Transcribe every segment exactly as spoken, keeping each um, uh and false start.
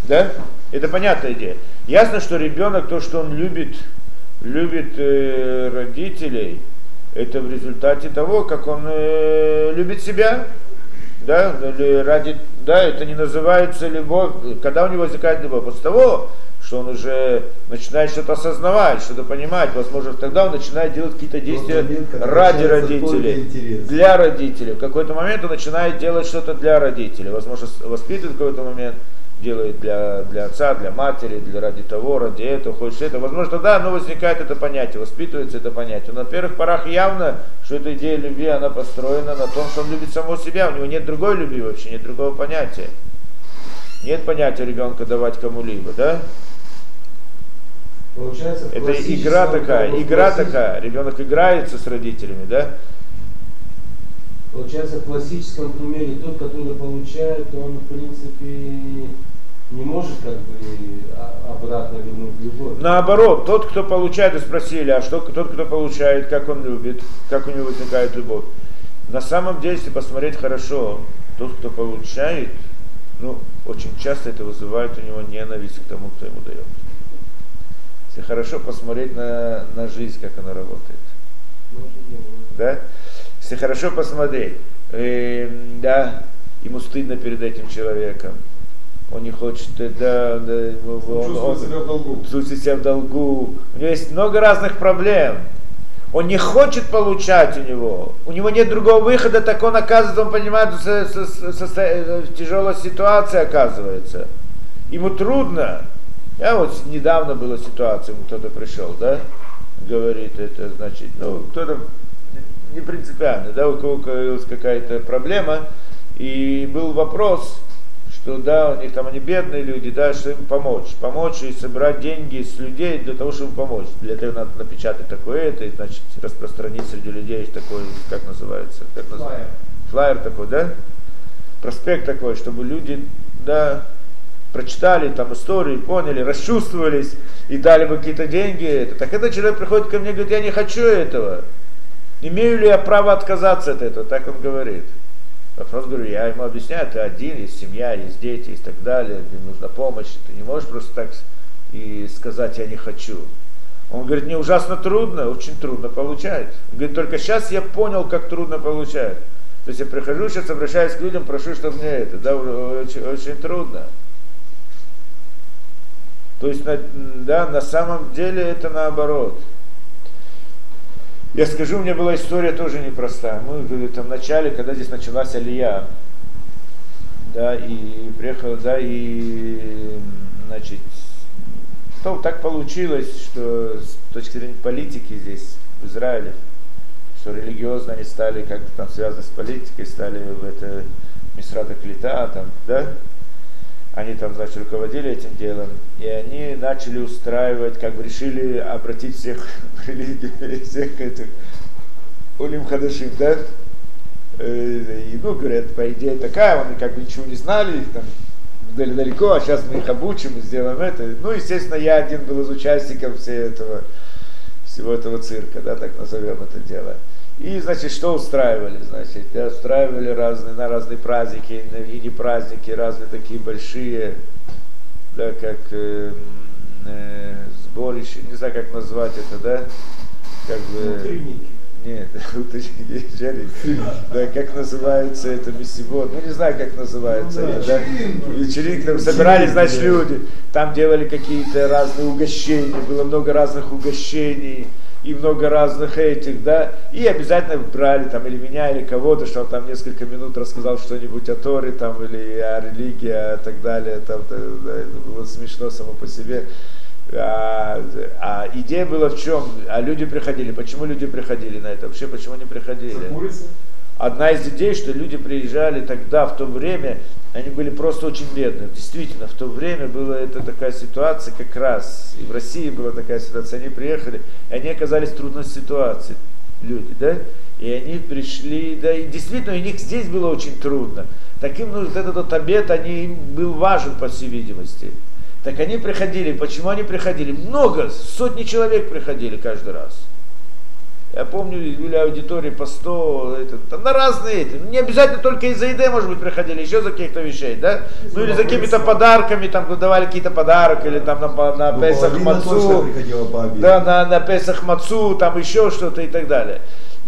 Да? Это понятная идея. Ясно, что ребенок, то, что он любит, любит э, родителей, это в результате того, как он э, любит себя. Да? Ради, да, это не называется любовь. Когда у него возникает любовь? После того, что он уже начинает что-то осознавать, что-то понимать, возможно, тогда он начинает делать какие-то действия момент, ради родителей, для родителей. В какой-то момент он начинает делать что-то для родителей. Возможно, воспитывает в какой-то момент, делает для, для отца, для матери, для ради того, ради этого, хочет это. Возможно, тогда оно возникает это понятие, воспитывается это понятие. Но на первых порах явно, что эта идея любви, она построена на том, что он любит самого себя. У него нет другой любви вообще, нет другого понятия. Нет понятия ребенка давать кому-либо, да? Получается, это игра такая, игра такая, ребенок играется с родителями, да? Получается, в классическом примере тот, который получает, он в принципе не может как бы обратно вернуть любовь. Наоборот, тот, кто получает, и спросили, а что тот, кто получает, как он любит, как у него возникает любовь. На самом деле, если посмотреть хорошо, тот, кто получает, ну, очень часто это вызывает у него ненависть к тому, кто ему дает. Если хорошо посмотреть на, на жизнь, как она работает. Да? Если хорошо посмотреть, э, да, ему стыдно перед этим человеком. Он не хочет, да, да он, он, он, себя в долгу. чувствует себя в долгу. У него есть много разных проблем. Он не хочет получать у него. У него нет другого выхода, так он оказывается, он понимает, со, со, со, со, в тяжелой ситуации оказывается. Ему трудно. Я вот недавно была ситуация, кто-то пришел, да, говорит, это значит, ну, кто-то не принципиально, да, у кого появилась какая-то проблема, и был вопрос, что, да, у них там они бедные люди, да, что им помочь, помочь и собрать деньги с людей для того, чтобы помочь. Для этого надо напечатать такое это, и, значит, распространить среди людей такой, как называется, как называется? Флайер такой, да, проспект такой, чтобы люди, да, прочитали там историю, поняли, расчувствовались и дали бы какие-то деньги. Так этот человек приходит ко мне и говорит, я не хочу этого. Имею ли я право отказаться от этого? Так он говорит. Вопрос, говорю, я ему объясняю, ты один, есть семья, есть дети, и так далее, тебе нужна помощь. Ты не можешь просто так и сказать, я не хочу. Он говорит, мне ужасно трудно, очень трудно получать. Он говорит, только сейчас я понял, как трудно получать. То есть я прихожу, сейчас обращаюсь к людям, прошу, чтобы мне это, да, очень, очень трудно. То есть, да, на самом деле это наоборот. Я скажу, у меня была история тоже непростая. Мы были там в начале, когда здесь началась алия, да, и приехал, да, и, значит, то так получилось, что с точки зрения политики здесь, в Израиле, что религиозно они стали как-то там связаны с политикой, стали в это Мисрата Клита, там, да, они там, значит, руководили этим делом, и они начали устраивать, как бы решили обратить всех в религию, всех этих улим хадашим, да? И, ну, говорят, по идее такая, они как бы ничего не знали, их там дали далеко, а сейчас мы их обучим и сделаем это. Ну, естественно, я один был из участников всего этого, всего этого цирка, да, так назовем это дело. И, значит, что устраивали, значит, да, устраивали разные, на разные праздники, и не праздники, разные такие большие, да, как э, э, сборище, не знаю, как назвать это, да, как бы... Утренники. Нет, утренники, да, как называется это, мессивод, ну, не знаю, как называется, ну, да, вечеринки, там собирались, значит, люди, там делали какие-то разные угощения, было много разных угощений, и много разных этих, да, и обязательно брали там или меня, или кого-то, что он там несколько минут рассказал что-нибудь о Торе, там, или о религии, и так далее, там, да, это было смешно само по себе. А, а идея была в чем? А люди приходили. Почему люди приходили на это? Вообще, почему они приходили? Одна из идей, что люди приезжали тогда, в то время, они были просто очень бедные. Действительно, в то время была это такая ситуация как раз, и в России была такая ситуация, они приехали, и они оказались в трудной ситуации, люди, да, и они пришли, да, и действительно, у них здесь было очень трудно. Таким, ну, вот этот вот обед, они, им был важен, по всей видимости. Так они приходили, почему они приходили? Много, сотни человек приходили каждый раз. Я помню, были аудитории по сто, это, там на разные, это, не обязательно только из-за еды, может быть, приходили, еще за каких-то вещей, да? Ну или за какими-то подарками, там давали какие-то подарки, или там на, на ну, Песах Мацу, да, на, на Песах Мацу, там еще что-то и так далее.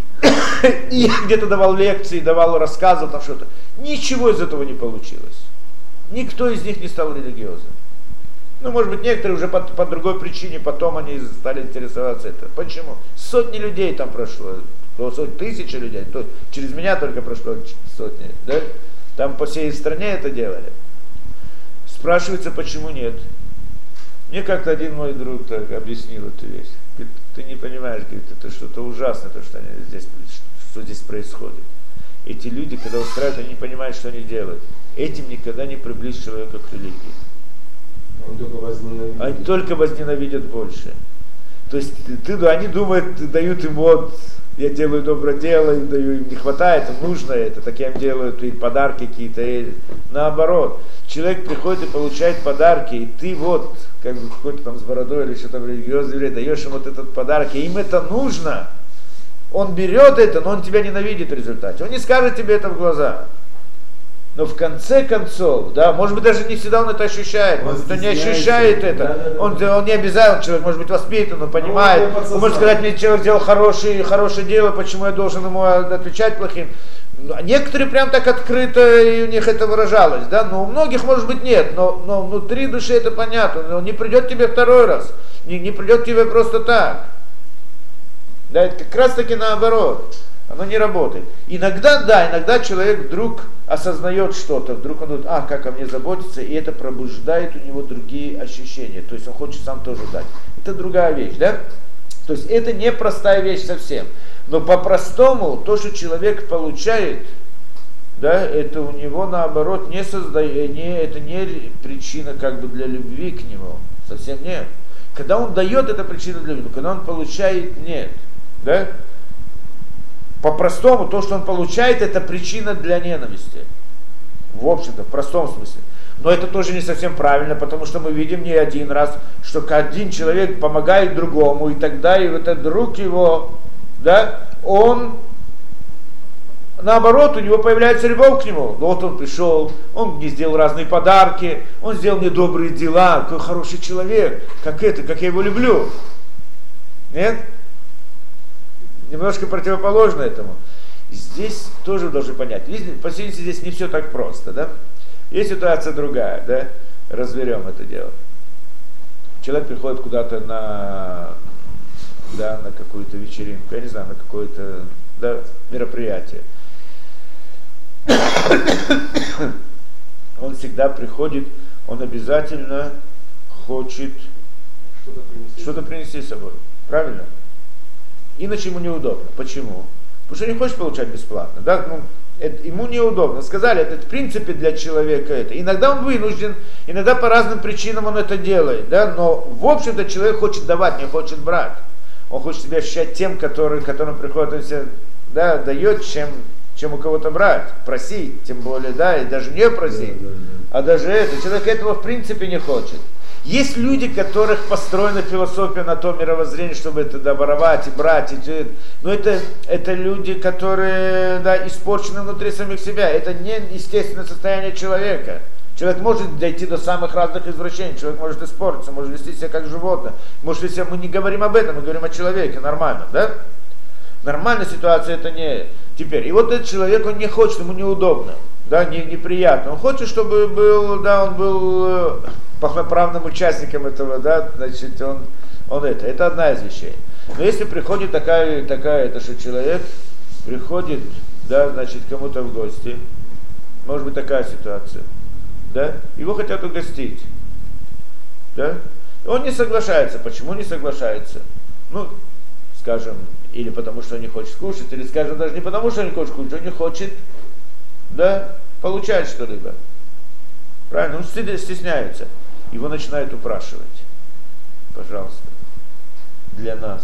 И где-то давал лекции, давал рассказы, там что-то. Ничего из этого не получилось. Никто из них не стал религиозным. Ну, может быть, некоторые уже по, по другой причине, потом они стали интересоваться этим. Почему? Сотни людей там прошло, сотни, тысячи людей, то, через меня только прошло сотни, да? Там по всей стране это делали. Спрашивается, почему нет. Мне как-то один мой друг так объяснил эту вещь. Говорит, ты не понимаешь, говорит, это что-то ужасное, то, что, они здесь, что здесь происходит. Эти люди, когда устраивают, они не понимают, что они делают. Этим никогда не приблизить человека к религии. Он только возненавидит. Они только возненавидят больше. То есть ты, они думают, дают им вот, я делаю доброе дело, им даю, им не хватает, им нужно это, так я им делаю и подарки какие-то. И наоборот, человек приходит и получает подарки, и ты вот, как бы какой-то там с бородой или что-то религиозный еврей, даешь им вот этот подарок, и им это нужно. Он берет это, но он тебя ненавидит в результате. Он не скажет тебе это в глаза. Но в конце концов, да, может быть, даже не всегда он это ощущает, может быть, он не ощущает это, да, да, да. Он, он не обязан, человек может быть воспитан, он понимает, ну, он может сказать, мне человек сделал хорошее, хорошее дело, почему я должен ему отвечать плохим. Некоторые прям так открыто, и у них это выражалось, да, но у многих, может быть, нет, но, но внутри души это понятно, он не придет тебе второй раз, не, не придет тебе просто так. Да, это как раз таки наоборот. Оно не работает. Иногда, да, иногда человек вдруг осознает что-то, вдруг он думает, а, как о мне заботиться, и это пробуждает у него другие ощущения. То есть он хочет сам тоже дать. Это другая вещь, да? То есть это не простая вещь совсем. Но по-простому, то, что человек получает, да, это у него наоборот не создает, не, это не причина как бы для любви к нему. Совсем нет. Когда он дает, это причина для любви. Когда он получает, нет. Да? По-простому, то, что он получает, это причина для ненависти. В общем-то, в простом смысле. Но это тоже не совсем правильно, потому что мы видим не один раз, что один человек помогает другому, и тогда и этот друг его, да, он, наоборот, у него появляется любовь к нему. Вот он пришел, он мне сделал разные подарки, он сделал мне добрые дела, какой хороший человек, как это, как я его люблю. Нет? Немножко противоположно этому. Здесь тоже должны понять. По сути, здесь не все так просто, да? Есть ситуация другая, да? Разберем это дело. Человек приходит куда-то на, да, на какую-то вечеринку, я не знаю, на какое-то, да, мероприятие. Он всегда приходит, он обязательно хочет что-то принести, что-то принести с собой. Правильно? Иначе ему неудобно. Почему? Потому что не хочет получать бесплатно. Да? Ну, это, ему неудобно. Сказали, это в принципе для человека это. Иногда он вынужден, иногда по разным причинам он это делает. Да? Но в общем-то человек хочет давать, не хочет брать. Он хочет себя ощущать тем, который, которым приходит, он себя, да, дает, чем, чем у кого-то брать. Просить, тем более, да, и даже не просить. Да, да, да. А даже это. Человек этого в принципе не хочет. Есть люди, которых построена философия на том мировоззрении, чтобы это да, воровать и брать. И, но это, это люди, которые да, испорчены внутри самих себя. Это не естественное состояние человека. Человек может дойти до самых разных извращений. Человек может испортиться, может вести себя как животное. Может вести себя... Мы не говорим об этом, мы говорим о человеке. Нормально, да? Нормальная ситуация это не... Теперь, и вот этот человек, он не хочет, ему неудобно. Да, не, неприятно. Он хочет, чтобы был, да, он был полноправным участником этого, да, значит, он, он это, это одна из вещей. Но если приходит такая, такая, это что человек приходит, да, значит, кому-то в гости, может быть такая ситуация, да, его хотят угостить, да, он не соглашается. Почему не соглашается? Ну, скажем, или потому что он не хочет кушать, или, скажем, даже не потому что он не хочет кушать, он не хочет, да, получать что-либо. Правильно? Он стесняется. Его начинают упрашивать. Пожалуйста, для нас.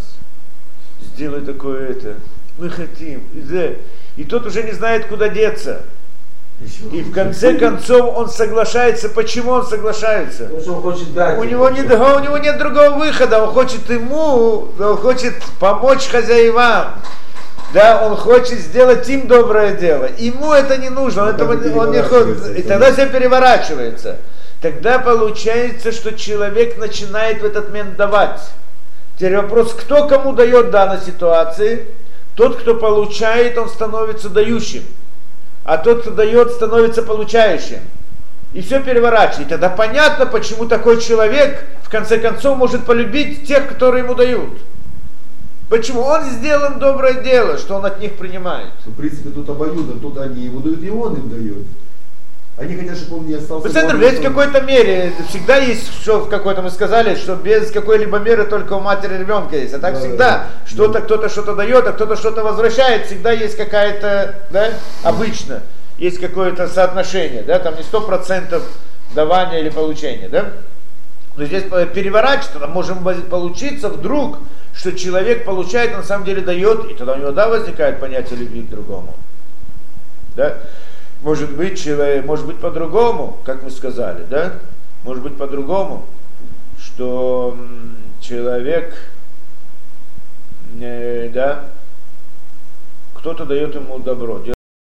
Сделай такое это. Мы хотим. И, да. И тот уже не знает, куда деться. И в конце концов он соглашается. Почему он соглашается? Потому что он хочет дать. У него, нет, у него нет другого выхода. Он хочет ему, он хочет помочь хозяевам. Да, он хочет сделать им доброе дело. Ему это не нужно. Он, этого, он не хочет. И тогда все переворачивается. Тогда получается, что человек начинает в этот момент давать. Теперь вопрос, кто кому дает в данной ситуации? Тот, кто получает, он становится дающим. А тот, кто дает, становится получающим. И все переворачивает. Тогда понятно, почему такой человек, в конце концов, может полюбить тех, которые ему дают. Почему? Он сделал доброе дело, что он от них принимает. В принципе, тут обоюдно. Тут они ему дают, и он им дает. Они хотят, чтобы он не остался. Центр, есть в какой-то мере, всегда есть, что в какой-то мы сказали, что без какой-либо меры только у матери ребенка есть. А так да, всегда да, что-то, да. кто-то что-то дает, а кто-то что-то возвращает, всегда есть какая-то, да, обычно есть какое-то соотношение, да, там не сто процентов давания или получения, да. Но здесь переворачивается, может получиться вдруг, что человек получает, на самом деле дает, и тогда у него, да, возникает понятие любви к другому, да. Может быть, человек, может быть по-другому, как мы сказали, да? Может быть по-другому, что человек, э, да, кто-то дает ему добро,